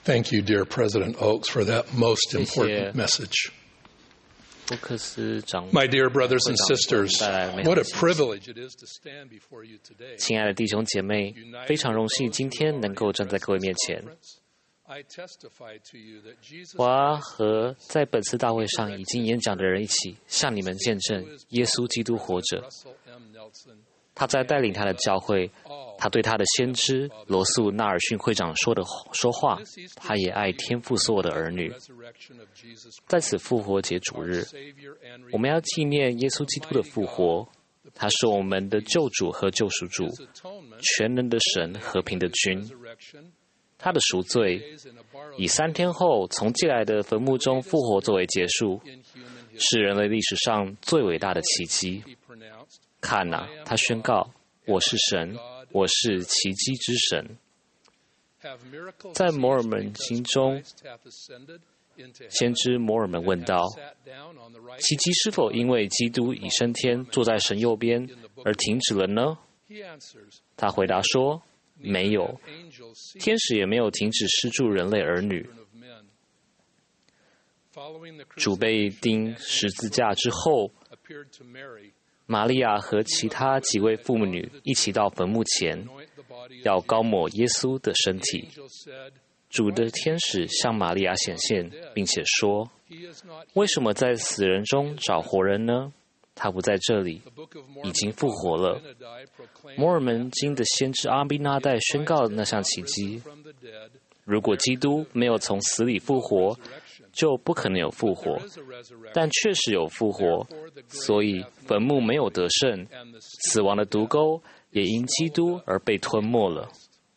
Thank you, dear President Oaks, for that most 谢谢 important message. 福克斯长 My dear brothers and 会长 sisters, 带来美好 what 的 a 信息 privilege it is to stand before you today. 亲爱的弟兄姐妹，非常荣幸今天能够站在各位面前。 I testify to you that Jesus 我要和在本次大会上已经演讲的人一起，向你们见证耶稣基督活着。 Russell M. Nelson 他在带领他的教会，他对他的先知罗素·纳尔逊会长说话，他也爱天父所有的儿女。 resurrection of Jesus 在此复活节主日， Savior and 我们要纪念耶稣基督的复活。他是我们的救主和救赎主， atonement 全能的神，和平的君。 resurrection 他的赎罪 in a borrowed 以3天后从借来的坟墓中复活作为结束， in human history 是人类历史上最伟大的奇迹。 he pronounced 看哪，他宣告：“我是神，我是奇迹之神。” have miracles 在摩尔门经中， hath ascended into heaven 先知摩尔门问道： sat down on the right 奇迹是否因为基督已升天，坐在神右边而停止了呢？ he answers 他回答说：没有， angels see 天使也没有停止施助人类儿女。 children of men following the 主被钉十字架之后， appeared to Mary 玛利亚和其他几位妇女一起到坟墓前， anoint the body 要膏抹耶稣的身体。 angel said 主的天使向玛利亚显现，并且说： he is not 为什么在死人中找活人呢？他不在这里， the book of 已 Mormon 经复活了。 Abinadi proclaimed 摩尔门经的先知阿宾那代宣告那项奇迹： from the dead 如果基督没有从死里复活，就不可能有复活。 is a resurrection 但确实有复活，所以坟墓没有得胜， and the 死亡的毒钩也因基督而被吞没了。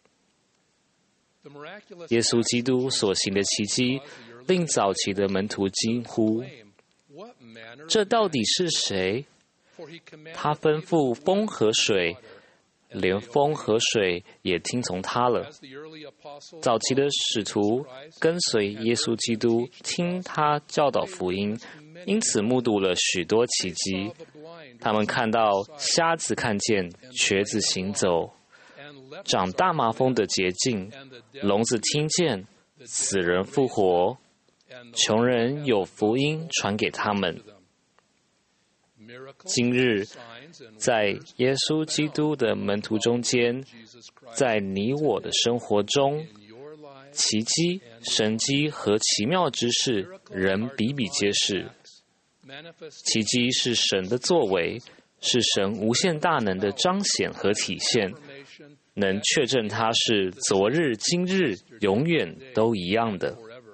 the miraculous 耶稣基督所行的奇迹，令早期的门徒惊呼： flame what manner 这到底是谁？ for he commanded 他吩咐风和水，连风和水也听从他了。 as the early apostles 早期的使徒跟随耶稣基督，听他教导福音，因此目睹了许多奇迹。 the blind 他们看到瞎子看见，瘸子行走， and lepers 长大麻风的洁净， and the dead 聋子听见，死人复活， and 穷人有福音传给他们。 them miracles 今日 signs and 在耶稣基督的门徒中间， Jesus Christ 在你我的生活中， in your life 奇迹、神迹和奇妙之事，人比比皆是。 manifest 奇迹是神的作为，是神无限大能的彰显和体现， information 能确证它是昨日、今日、永远都一样的。 forever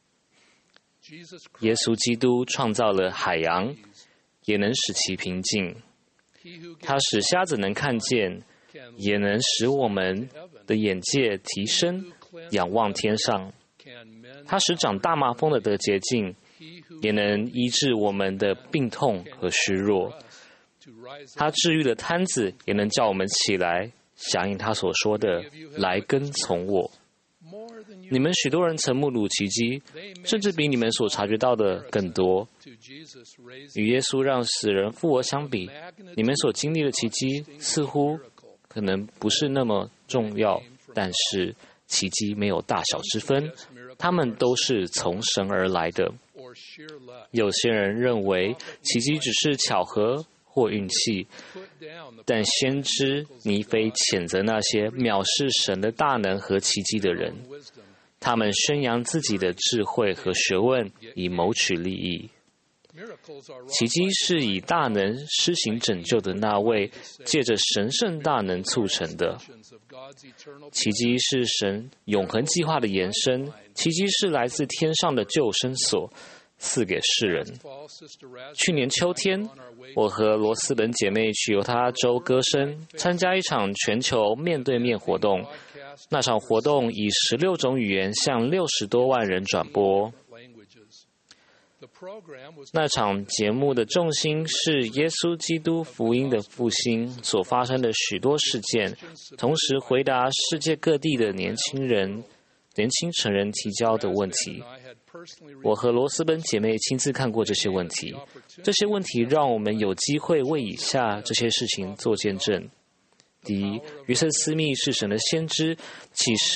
Jesus 耶 Christ 稣基督创造了海洋，也能使其平静。 he who 他使瞎子能看见， can 也能使我们的眼界提升，仰望天上。 can mend 他使长大麻风的得洁净， he who 也能医治我们的病痛和虚弱。 to rise 他治愈了瘫子，也能叫我们起来，响应他所说的：“来跟从我。” more than you 你们许多人曾目睹奇迹，甚至比你们所察觉到的更多。 to Jesus raised 与耶稣让死人复活相比，你们所经历的奇迹似乎可能不是那么重要，但是奇迹没有大小之分，它们都是从神而来的。 or sheer luck 有些人认为奇迹只是巧合或运气， put down the 但先知尼腓谴责那些藐视神的大能和奇迹的人， wisdom 他们宣扬自己的智慧和学问，以谋取利益。 miracles are 奇迹是以大能施行拯救的那位，借着神圣大能促成的。 actions of God's eternal 奇迹是神永恒计划的延伸，奇迹是来自天上的救生所，赐给世人。 fall sister Raz 去年秋天，我和罗斯本姐妹去犹他州歌声，参加一场全球面对面活动。 podcast 那场活动以16种语言向60多万人转播。 languages the program was 那场节目的重心是耶稣基督福音的复兴所发生的许多事件，同时回答世界各地的年轻成人提交的问题。 I had personally 我和罗斯本姐妹亲自看过这些问题，这些问题让我们有机会为以下这些事情做见证。第一，约瑟斯密是神的先知，启示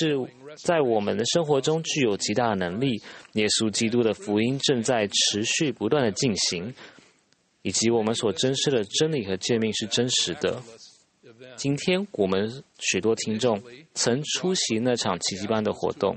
在我们的生活中具有极大的能力。耶稣基督的福音正在持续不断的进行，以及我们所珍视的真理和诫命是真实的。今天我们许多听众曾出席那场奇迹般的活动。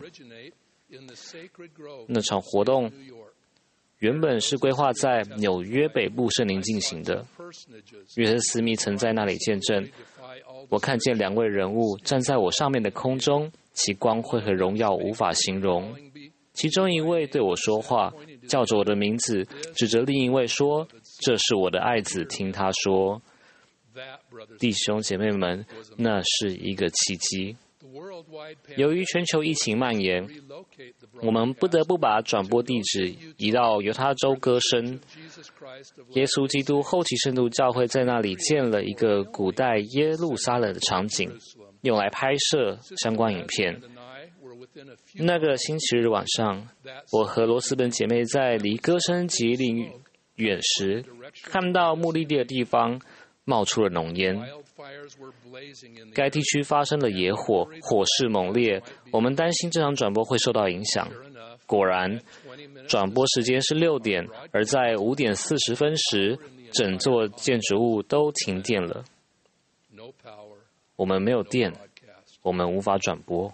那场活动原本是规划在纽约北部圣林进行的。约瑟斯密曾在那里见证，我看见2位人物站在我上面的空中，其光辉和荣耀无法形容。其中一位对我说话，叫着我的名字，指着另一位说：“这是我的爱子，听他说。”弟兄姐妹们，那是一个奇迹。由于全球疫情蔓延，我们不得不把转播地址移到犹他州歌声。耶稣基督后期圣徒教会在那里建了一个古代耶路撒冷的场景，用来拍摄相关影片。那个星期日晚上，我和罗斯本姐妹在离歌声极离远时，看到目的地的地方冒出了浓烟。该地区发生了野火，火势猛烈，我们担心这场转播会受到影响。果然，转播时间是6点，而在5点40分时，整座建筑物都停电了。我们没有电，我们无法转播。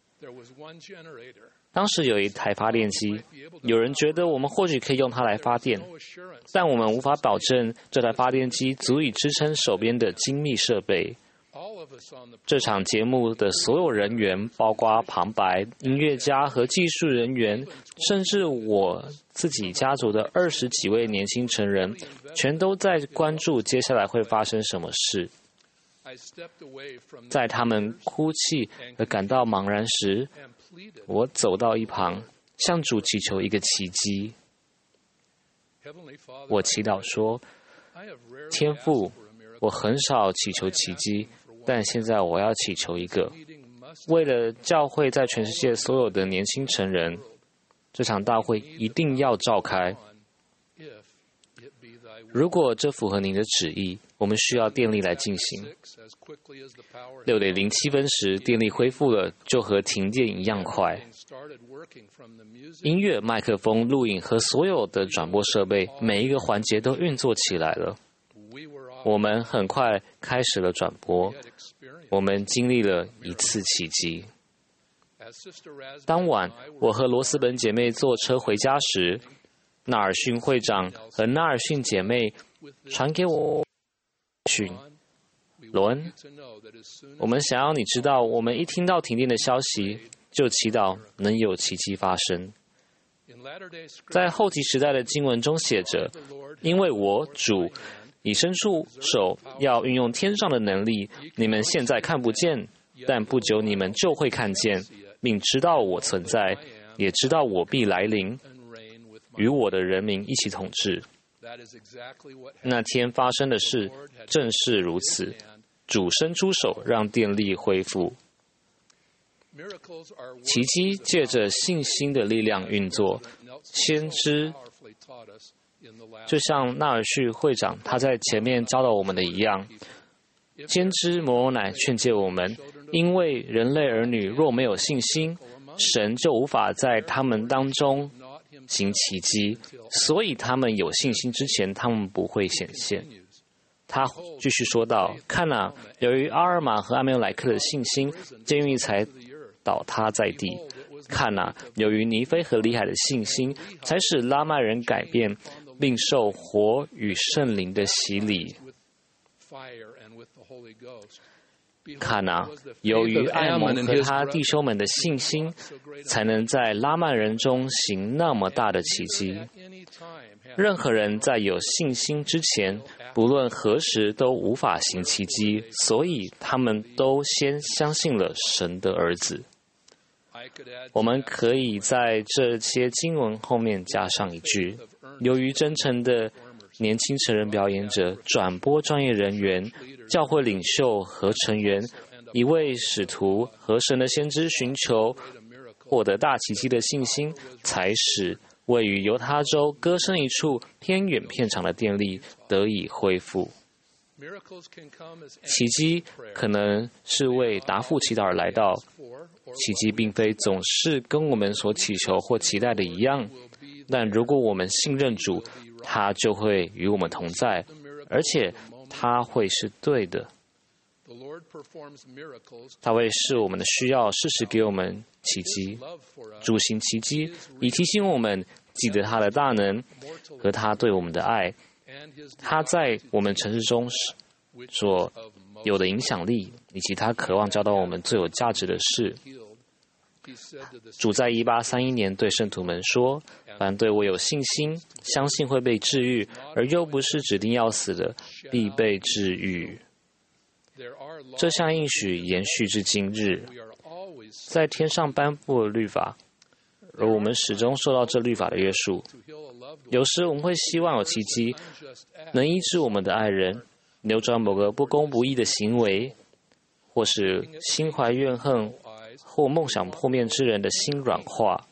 当时有一台发电机，有人觉得我们或许可以用它来发电，但我们无法保证这台发电机足以支撑手边的精密设备。这场节目的所有人员，包括旁白、音乐家和技术人员，甚至我自己家族的20几位年轻成人，全都在关注接下来会发生什么事。在他们哭泣和感到茫然时，我走到一旁，向主祈求一个奇迹。我祈祷说：“天父，我很少祈求奇迹，但现在我要祈求一个，为了教会在全世界所有的年轻成人，这场大会一定要召开。如果这符合您的旨意，我们需要电力来进行。6点07分时，电力恢复了，就和停电一样快。音乐、麦克风、录影和所有的转播设备，每一个环节都运作起来了。我们很快开始了转播，我们经历了一次奇迹。当晚，我和罗斯本姐妹坐车回家时，纳尔逊会长和纳尔逊姐妹传给我讯：罗恩，我们想要你知道，我们一听到停电的消息，就祈祷能有奇迹发生。在后期时代的经文中写着：因为我主已伸出手，要运用天上的能力，你们现在看不见，但不久你们就会看见，并知道我存在，也知道我必来临，与我的人民一起统治。那天发生的事正是如此，主伸出手，让电力恢复。奇迹借着信心的力量运作，先知就像纳尔逊会长他在前面教导我们的一样，先知摩罗乃劝诫我们，因为人类儿女若没有信心，神就无法在他们当中行奇迹，所以他们有信心之前，他们不会显现。他继续说道：看啊，由于阿尔玛和阿梅莱克的信心，监狱才倒塌在地。看啊，由于尼非和里海的信心，才使拉麦人改变，并受火与圣灵的洗礼。看啊，由于艾蒙和他弟兄们的信心，才能在拉曼人中行那么大的奇迹。任何人在有信心之前，不论何时都无法行奇迹，所以他们都先相信了神的儿子。我们可以在这些经文后面加上一句：由于真诚的年轻成人表演者、转播专业人员、教会领袖和成员，一位使徒和神的先知寻求获得大奇迹的信心，才使位于犹他州歌声一处偏远片场的电力得以恢复。 奇迹可能是为答复祈祷而来到，奇迹并非总是跟我们所祈求或期待的一样，但如果我们信任主，他就会与我们同在，而且他会是对的。他会视我们的需要，适时给我们奇迹。主行奇迹，以提醒我们记得他的大能和他对我们的爱，他在我们城市中所有的影响力，以及他渴望教导我们最有价值的事。主在1831年对圣徒们说：“凡对我有信心，相信会被治愈，而又不是指定要死的，必被治愈。”这项应许延续至今日，在天上颁布了律法，而我们始终受到这律法的约束。有时我们会希望有奇迹，能医治我们的爱人，扭转某个不公不义的行为，或是心怀怨恨或梦想破灭之人的心软化。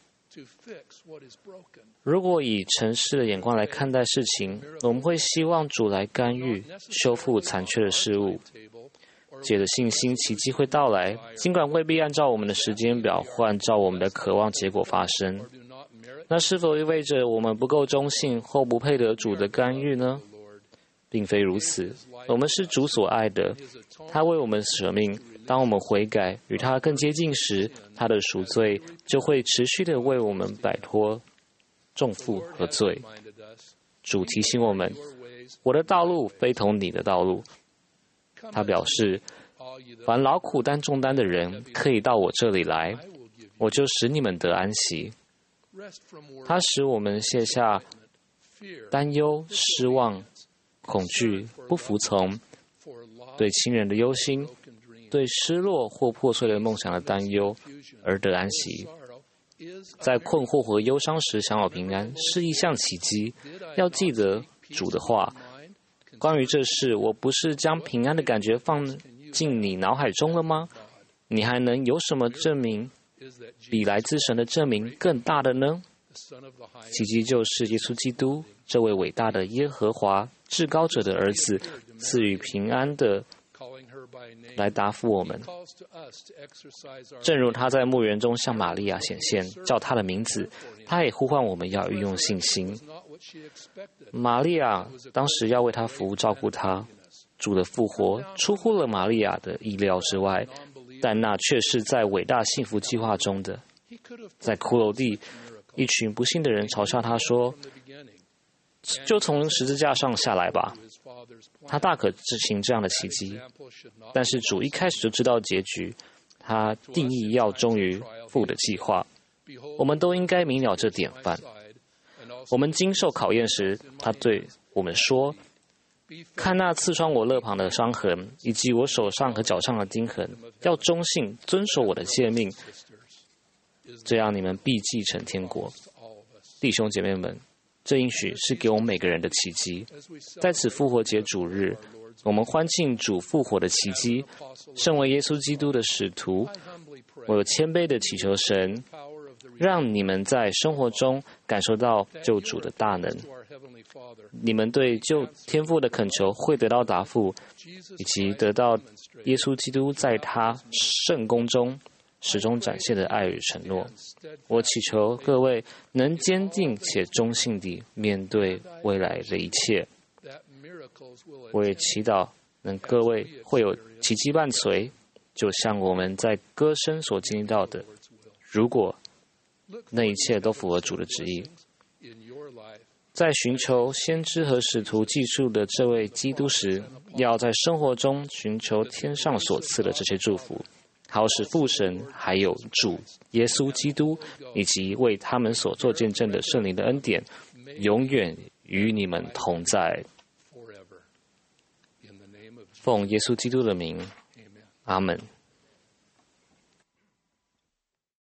如果以诚实的眼光来看待事情，我们会希望主来干预，修复残缺的事物。借着信心，奇迹会到来，尽管未必按照我们的时间表或按照我们的渴望结果发生。那是否意味着我们不够忠信或不配得主的干预呢？并非如此，我们是主所爱的，他为我们舍命。当我们悔改，与他更接近时，他的赎罪就会持续地为我们摆脱重负和罪。主提醒我们，我的道路非同你的道路。他表示，凡劳苦担重担的人，可以到我这里来，我就使你们得安息。他使我们卸下担忧、失望、恐惧、不服从，对亲人的忧心，对失落或破碎的梦想的担忧，而得安息。在困惑和忧伤时享有平安，是一项奇迹。要记得主的话。关于这事，我不是将平安的感觉放进你脑海中了吗？你还能有什么证明比来自神的证明更大的呢？奇迹就是耶稣基督这位伟大的耶和华至高者的儿子赐予平安的来答复我们。正如他在墓园中向玛利亚显现，叫他的名字，他也呼唤我们要运用信心。玛利亚当时要为他服务，照顾他。主的复活出乎了玛利亚的意料之外，但那却是在伟大幸福计划中的。在骷髅地，一群不幸的人嘲笑他说：“就从十字架上下来吧。”他大可执行这样的奇迹，但是主一开始就知道结局，他定义要忠于父的计划。我们都应该明了这典范。我们经受考验时，他对我们说：“看那刺穿我肋旁的伤痕，以及我手上和脚上的钉痕，要忠信遵守我的诫命，这样你们必继承天国。”弟兄姐妹们，这应许是给我们每个人的奇迹。在此复活节主日，我们欢庆主复活的奇迹。身为耶稣基督的使徒，我有谦卑的祈求神，让你们在生活中感受到救主的大能。你们对救天父的恳求会得到答复，以及得到耶稣基督在他圣工中始终展现的爱与承诺。我祈求各位能坚定且忠信地面对未来的一切。我也祈祷能各位会有奇迹伴随，就像我们在歌声所经历到的，如果那一切都符合主的旨意。在寻求先知和使徒记述的这位基督时，要在生活中寻求天上所赐的这些祝福，好使父神还有主耶稣基督以及为他们所做见证的圣灵的恩典，永远与你们同在。奉耶稣基督的名，阿们。